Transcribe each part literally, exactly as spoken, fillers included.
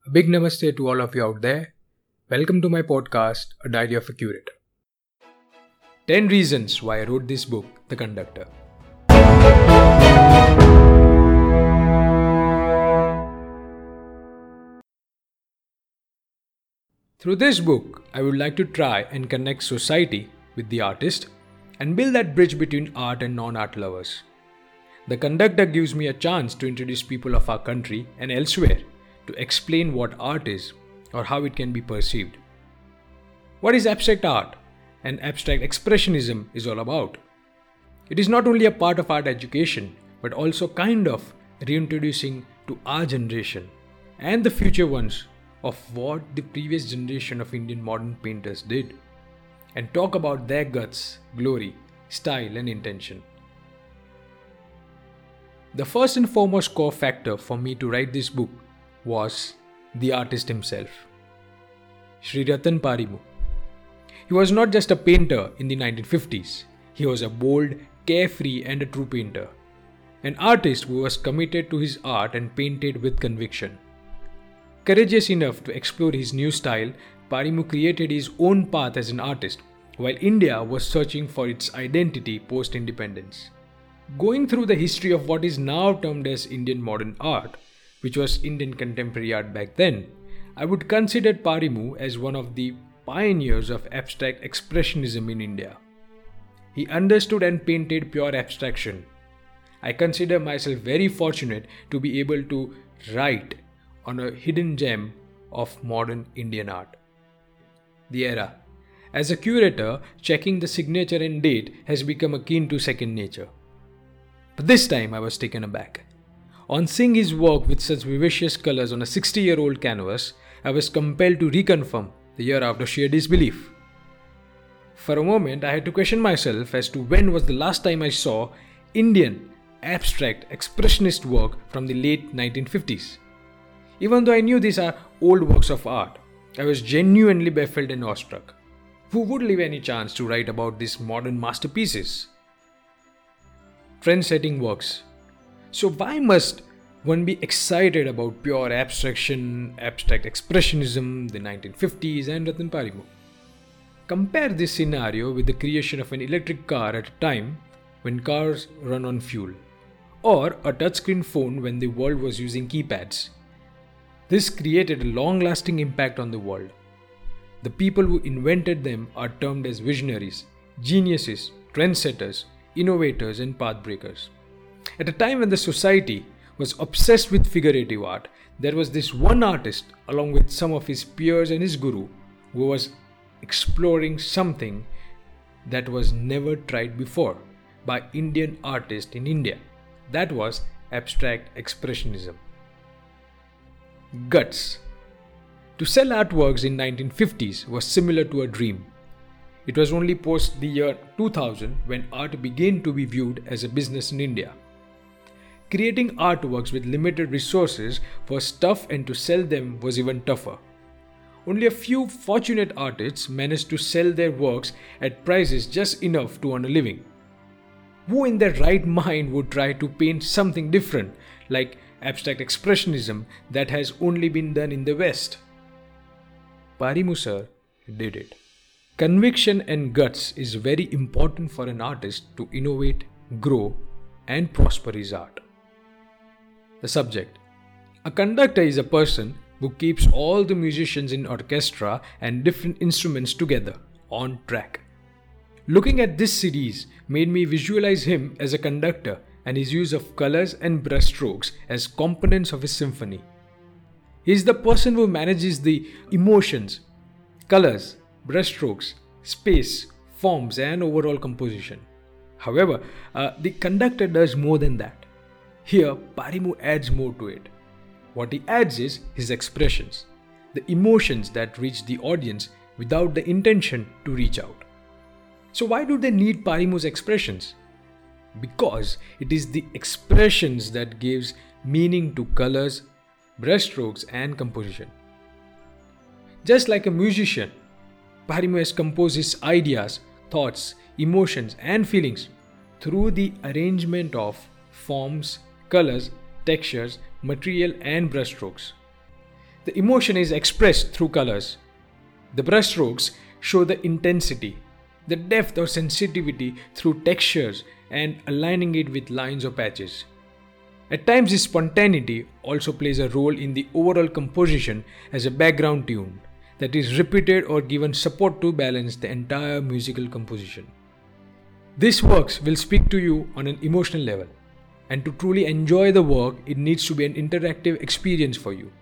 A big namaste to all of you out there. Welcome to my podcast, A Diary of a Curator. ten reasons why I wrote this book, The Conductor. Through this book, I would like to try and connect society with the artist and build that bridge between art and non-art lovers. The Conductor gives me a chance to introduce people of our country and elsewhere to explain what art is or how it can be perceived. What is abstract art and abstract expressionism is all about? It is not only a part of art education but also kind of reintroducing to our generation and the future ones of what the previous generation of Indian modern painters did and talk about their guts, glory, style and intention. The first and foremost core factor for me to write this book was the artist himself, Sri Ratan Parimu. He was not just a painter in the nineteen fifties, he was a bold, carefree and a true painter. An artist who was committed to his art and painted with conviction. Courageous enough to explore his new style, Parimu created his own path as an artist, while India was searching for its identity post-independence. Going through the history of what is now termed as Indian modern art, which was Indian contemporary art back then, I would consider Parimu as one of the pioneers of abstract expressionism in India. He understood and painted pure abstraction. I consider myself very fortunate to be able to write on a hidden gem of modern Indian art. The era. As a curator, checking the signature and date has become akin to second nature. But this time I was taken aback. On seeing his work with such vivacious colors on a sixty-year-old canvas, I was compelled to reconfirm the year after sheer disbelief. For a moment, I had to question myself as to when was the last time I saw Indian abstract expressionist work from the late nineteen fifties. Even though I knew these are old works of art, I was genuinely baffled and awestruck. Who would leave any chance to write about these modern masterpieces? Trend-setting works. So why must one be excited about pure abstraction, abstract expressionism, the nineteen fifties and Ratan Parimu? Compare this scenario with the creation of an electric car at a time when cars run on fuel, or a touchscreen phone when the world was using keypads. This created a long-lasting impact on the world. The people who invented them are termed as visionaries, geniuses, trendsetters, innovators and pathbreakers. At a time when the society was obsessed with figurative art, there was this one artist along with some of his peers and his guru who was exploring something that was never tried before by Indian artists in India. That was abstract expressionism. Guts. To sell artworks in nineteen fifties was similar to a dream. It was only post the year two thousand when art began to be viewed as a business in India. Creating artworks with limited resources was tough and to sell them was even tougher. Only a few fortunate artists managed to sell their works at prices just enough to earn a living. Who in their right mind would try to paint something different like abstract expressionism that has only been done in the West? Parimu sir did it. Conviction and guts is very important for an artist to innovate, grow and prosper his art. The subject. A conductor is a person who keeps all the musicians in orchestra and different instruments together on track. Looking at this series made me visualize him as a conductor and his use of colors and brushstrokes as components of his symphony. He is the person who manages the emotions, colors, brushstrokes, space, forms and overall composition. However, uh, the conductor does more than that. Here, Parimu adds more to it. What he adds is his expressions, the emotions that reach the audience without the intention to reach out. So why do they need Parimu's expressions? Because it is the expressions that gives meaning to colors, brushstrokes and composition. Just like a musician, Parimu has composed his ideas, thoughts, emotions and feelings through the arrangement of forms, colors, textures, material and brushstrokes. The emotion is expressed through colors. The brushstrokes show the intensity, the depth or sensitivity through textures and aligning it with lines or patches. At times, this spontaneity also plays a role in the overall composition as a background tune that is repeated or given support to balance the entire musical composition. This works will speak to you on an emotional level, and to truly enjoy the work, it needs to be an interactive experience for you.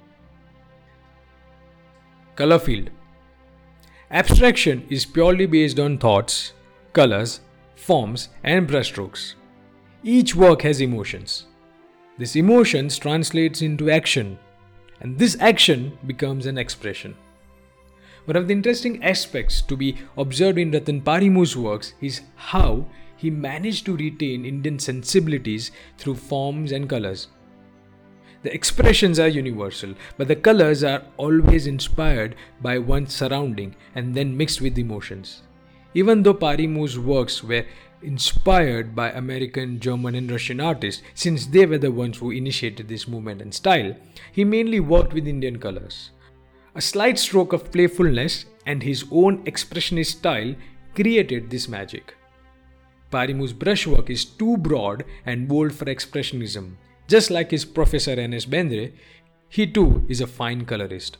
Color field. Abstraction is purely based on thoughts, colors, forms, and brushstrokes. Each work has emotions. This emotions translates into action, and this action becomes an expression. One of the interesting aspects to be observed in Ratan Parimu's works is how he managed to retain Indian sensibilities through forms and colors. The expressions are universal, but the colors are always inspired by one's surrounding and then mixed with emotions. Even though Parimu's works were inspired by American, German and Russian artists, since they were the ones who initiated this movement and style, he mainly worked with Indian colors. A slight stroke of playfulness and his own expressionist style created this magic. Parimu's brushwork is too broad and bold for expressionism. Just like his professor N S Bendre, he too is a fine colorist.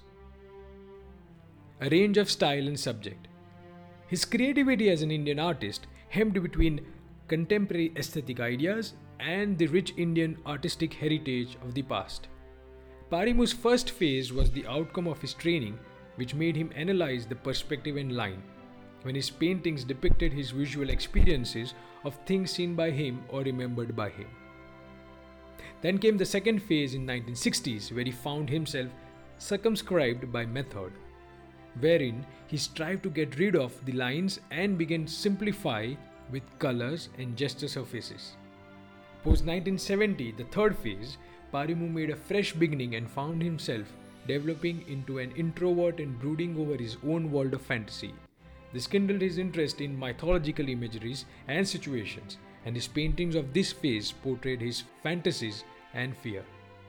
A range of style and subject. His creativity as an Indian artist hemmed between contemporary aesthetic ideas and the rich Indian artistic heritage of the past. Parimu's first phase was the outcome of his training, which made him analyze the perspective and line, when his paintings depicted his visual experiences of things seen by him or remembered by him. Then came the second phase in nineteen sixties, where he found himself circumscribed by method, wherein he strived to get rid of the lines and began simplify with colors and gesture surfaces. Post nineteen seventy, the third phase, Parimu made a fresh beginning and found himself developing into an introvert and brooding over his own world of fantasy. This kindled his interest in mythological imageries and situations, and his paintings of this phase portrayed his fantasies and fear.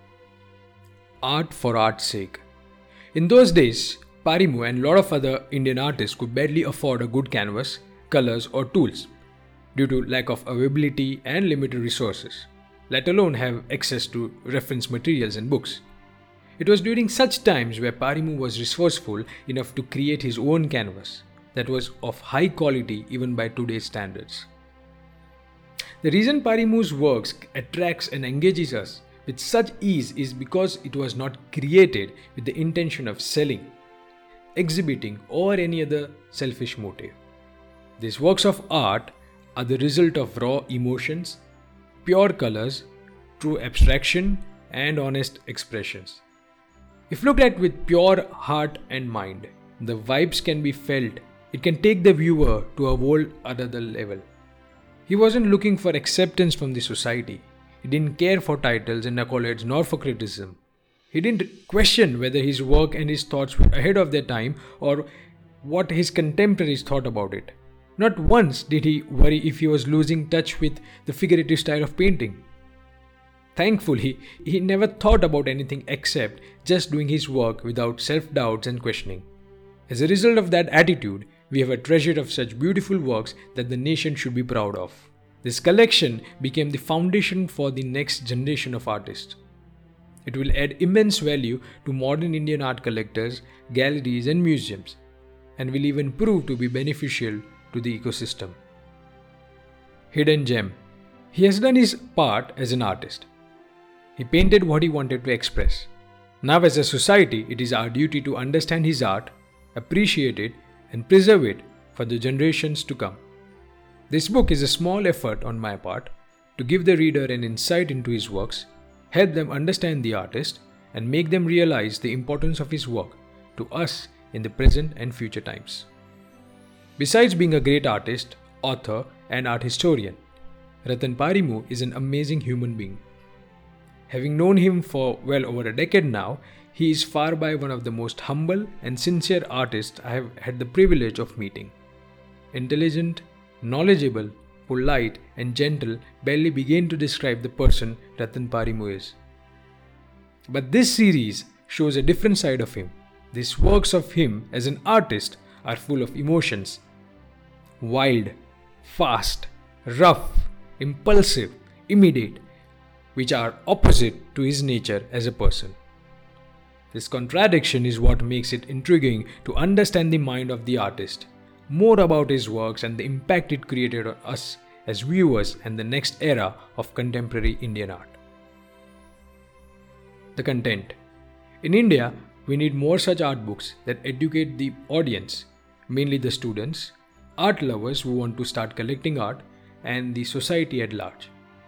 Art for art's sake. In those days, Parimu and a lot of other Indian artists could barely afford a good canvas, colors or tools due to lack of availability and limited resources, let alone have access to reference materials and books. It was during such times where Parimu was resourceful enough to create his own canvas that was of high quality even by today's standards. The reason Parimu's works attracts and engages us with such ease is because it was not created with the intention of selling, exhibiting or any other selfish motive. These works of art are the result of raw emotions, pure colors, true abstraction and honest expressions. If looked at with pure heart and mind, the vibes can be felt. It can take the viewer to a whole other level. He wasn't looking for acceptance from the society. He didn't care for titles and accolades nor for criticism. He didn't question whether his work and his thoughts were ahead of their time or what his contemporaries thought about it. Not once did he worry if he was losing touch with the figurative style of painting. Thankfully, he never thought about anything except just doing his work without self-doubts and questioning. As a result of that attitude, we have a treasure of such beautiful works that the nation should be proud of. This collection became the foundation for the next generation of artists. It will add immense value to modern Indian art collectors, galleries and museums, and will even prove to be beneficial to the ecosystem. Hidden gem. He has done his part as an artist. He painted what he wanted to express. Now as a society, it is our duty to understand his art, appreciate it and preserve it for the generations to come. This book is a small effort on my part to give the reader an insight into his works, help them understand the artist and make them realize the importance of his work to us in the present and future times. Besides being a great artist, author and art historian, Ratan Parimu is an amazing human being. Having known him for well over a decade now, he is far by one of the most humble and sincere artists I have had the privilege of meeting. Intelligent, knowledgeable, polite and gentle barely begin to describe the person Ratan Parimu is. But this series shows a different side of him. These works of him as an artist are full of emotions. Wild, fast, rough, impulsive, immediate, which are opposite to his nature as a person. This contradiction is what makes it intriguing to understand the mind of the artist, more about his works and the impact it created on us as viewers and the next era of contemporary Indian art. The content. In India, we need more such art books that educate the audience, mainly the students, art lovers who want to start collecting art, and the society at large.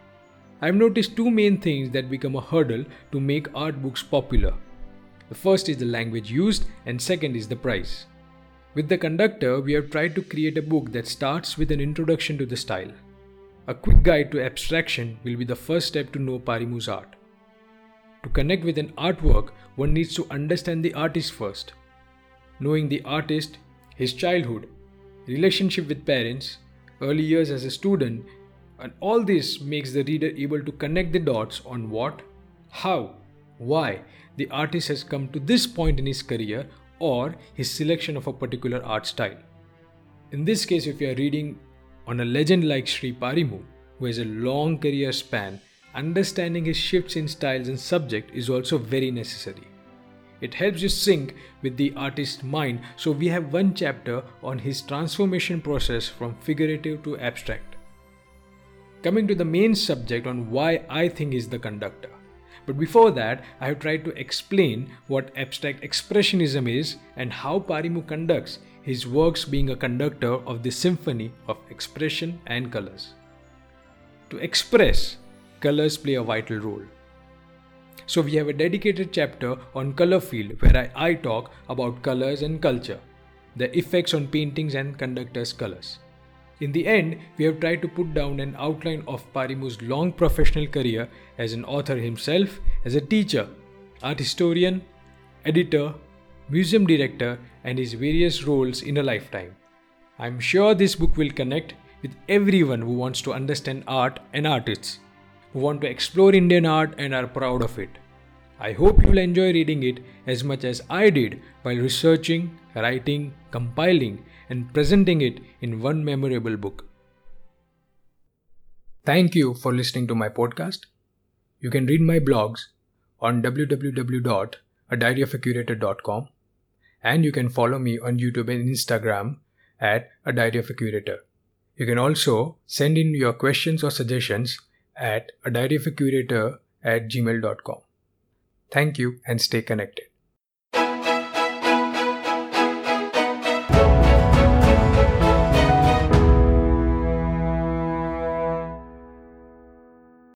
I have noticed two main things that become a hurdle to make art books popular. The first is the language used, and second is the price. With The Conductor, we have tried to create a book that starts with an introduction to the style. A quick guide to abstraction will be the first step to know Parimu's art. To connect with an artwork, one needs to understand the artist first. Knowing the artist, his childhood, relationship with parents, early years as a student, and all this makes the reader able to connect the dots on what, how, why the artist has come to this point in his career or his selection of a particular art style. In this case, if you are reading on a legend like Sri Parimu, who has a long career span, understanding his shifts in styles and subject is also very necessary. It helps you sync with the artist's mind, so we have one chapter on his transformation process from figurative to abstract. Coming to the main subject on why I think he's the conductor. But before that, I have tried to explain what abstract expressionism is and how Parimu conducts his works, being a conductor of the symphony of expression and colors. To express, colors play a vital role. So we have a dedicated chapter on color field where I, I talk about colors and culture, the effects on paintings and conductors' colors. In the end, we have tried to put down an outline of Parimu's long professional career as an author himself, as a teacher, art historian, editor, museum director, and his various roles in a lifetime. I am sure this book will connect with everyone who wants to understand art and artists, who want to explore Indian art and are proud of it. I hope you will enjoy reading it as much as I did while researching, writing, compiling, and presenting it in one memorable book. Thank you for listening to my podcast. You can read my blogs on w w w dot a diary of a curator dot com, and you can follow me on YouTube and Instagram at A Diary of a Curator. You can also send in your questions or suggestions at a diary of a curator at gmail dot com. Thank you and stay connected.